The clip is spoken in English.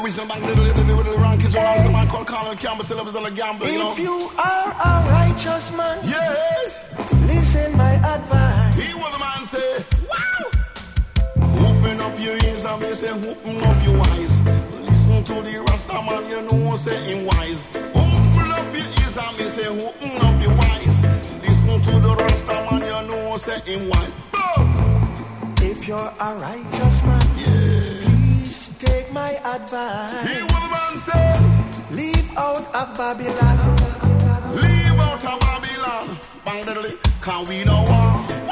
Original bang, little wrong kids around. Some man called Colin Campbell, still was on a gamble, you know. If you are a righteous man, yeah, listen my advice. He was the man say, wow. Open up your ears and me say, open up your eyes. Listen to the Rasta man, you know, say him wise. Open up your ears and me say, open up your eyes. Listen to the Rasta man, you know, say him wise. If you're a righteous man, please take my advice. He will man say, leave out of Babylon. Leave out of Babylon. Bang diddly, can we no war?